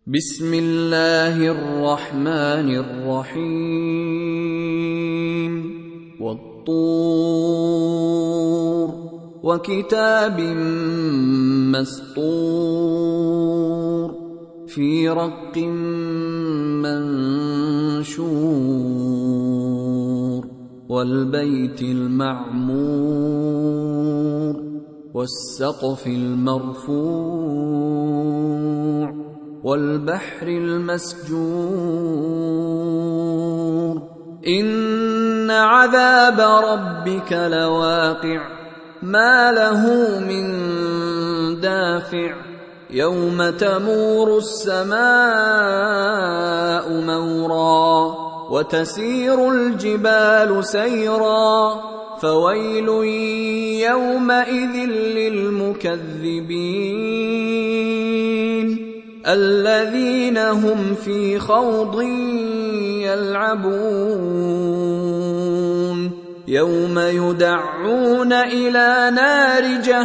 بسم الله الرحمن الرحيم والطور وكتاب مسطور في رق منشور والبيت المعمور والسقف المرفوع والبحر المسجور إن عذاب ربك لواقع ما له من دافع يوم تمور السماء مورا وتسير الجبال سيرا فويل يومئذ للمكذبين الذين هم في خوض يلعبون يوم يدعون إلى نار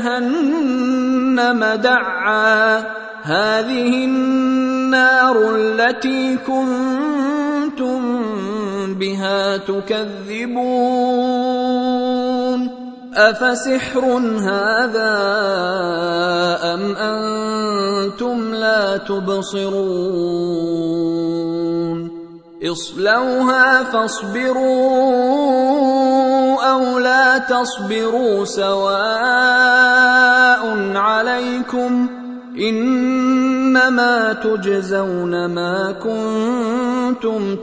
جهنم دعا هذه النار التي كنتم بها تكذبون أفسحر هذا أم أنتم لا تبصرون اصلوها فاصبروا أو لا تصبروا سواء عليكم إنما تجزون ما كنتم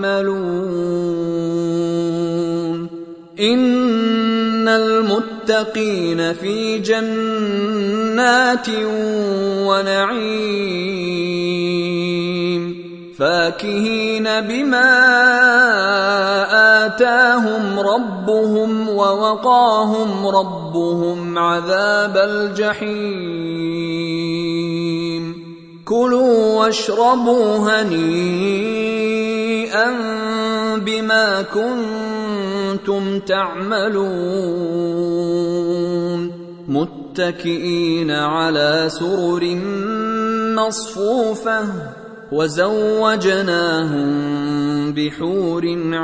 تعملون إن المتقين في جنات ونعيم فاكهين بما آتاهم ربهم ووقاهم ربهم عذاب الجحيم كلوا واشربوا هنيئا بما كنتم تعملون متكئين على سرر مصفوفة وزوجناهم بحور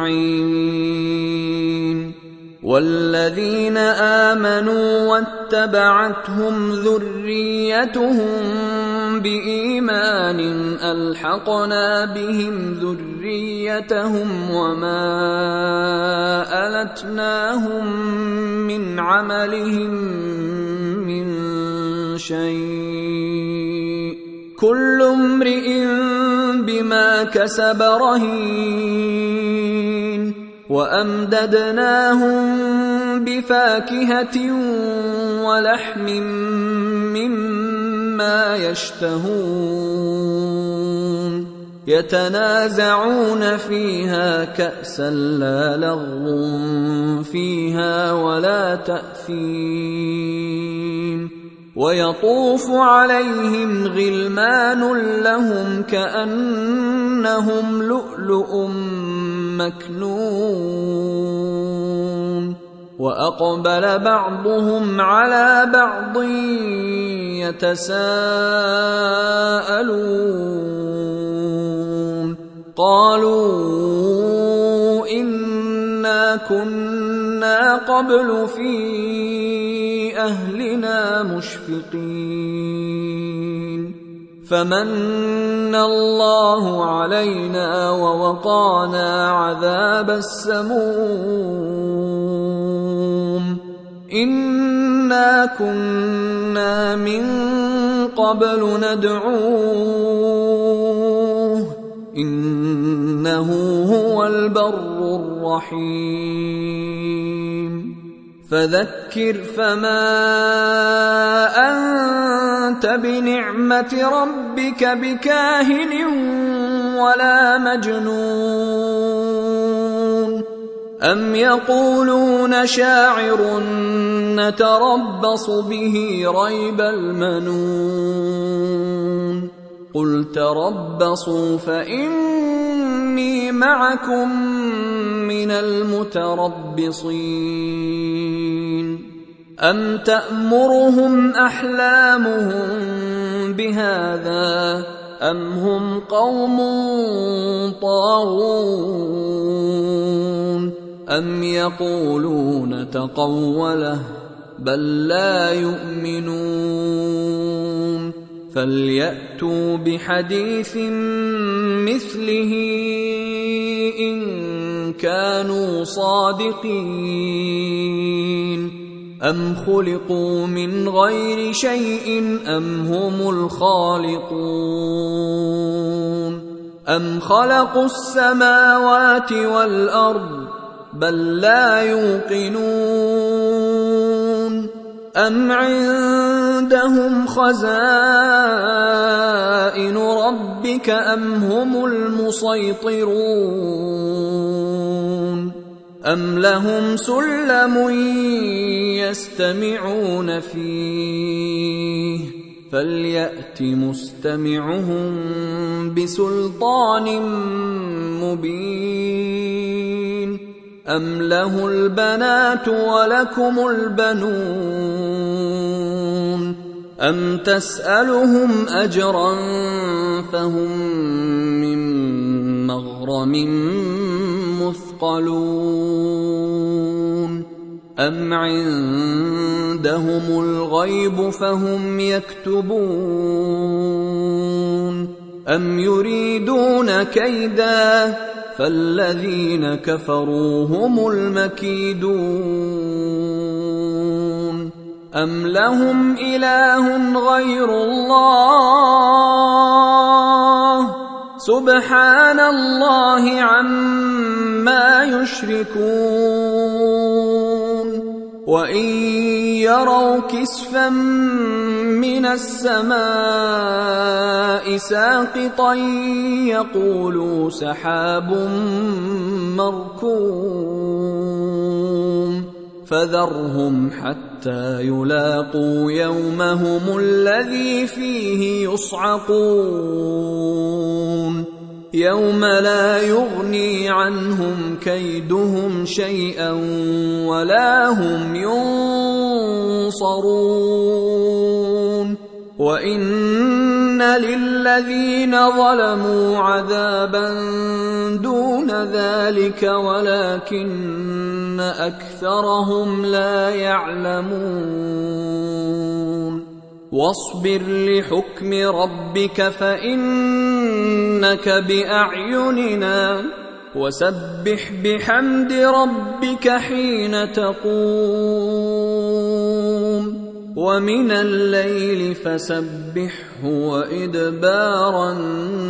عين والذين آمنوا واتبعتهم ذريتهم بإيمان ألحقنا بهم ذريتهم وما ألتناهم من عملهم من شيء كل امرئ بما كسب رهين وأمددناهم بفاكهة ولحم مما يشتهون يتنازعون فيها كأسا لا لغو فيها ولا تأثيم ويطوف عليهم غلمان لهم كأنهم لؤلؤ مكنون وأقبل بعضهم على بعض يتساءلون قالوا إنا كنا قبل في أهلنا مشفقين فمن الله علينا ووقانا عذاب السموم إنا كنا من قبل ندعوه إنه هو البر الرحيم فذكر فما أنت بنعمة ربك بكاهن ولا مجنون أم يقولون شاعر نتربص به ريب المنون قل تربصوا فإني معكم من المتربصين أم تأمرهم أحلامهم بهذا أم هم قوم طاغون أم يقولون تقوله بل لا يؤمنون فليأتوا بحديث مثله إن كانوا صادقين أم خلقوا من غير شيء أم هم الخالقون أم خلقوا السماوات والأرض بل لا يوقنون أم عندهم خزائن ربك أم هم المسيطرون أم لهم سلم يستمعون فيه فليأت مستمعهم بسلطان مبين أم له البنات ولكم البنون أم تسألهم أجرا فهم من مغرم مثقلون أم عندهم الغيب فهم يكتبون أم يريدون كيدا فالذين كفروا هم المكيدون أم لهم إله غير الله سبحان الله عما يشركون وإن يروا كسفا من السماء ساقطا يقولوا سحاب مركوم فذرهم حتى يلاقوا يومهم الذي فيه يصعقون يوم لا يغني عنهم كيدهم شيئا ولا هم ينصرون وإن للذين ظلموا عذابا دون ذلك ولكن أكثرهم لا يعلمون واصبر لحكم ربك فإنك بأعيننا وسبح بحمد ربك حين تقوم ومن الليل فسبحه وإدبار النجوم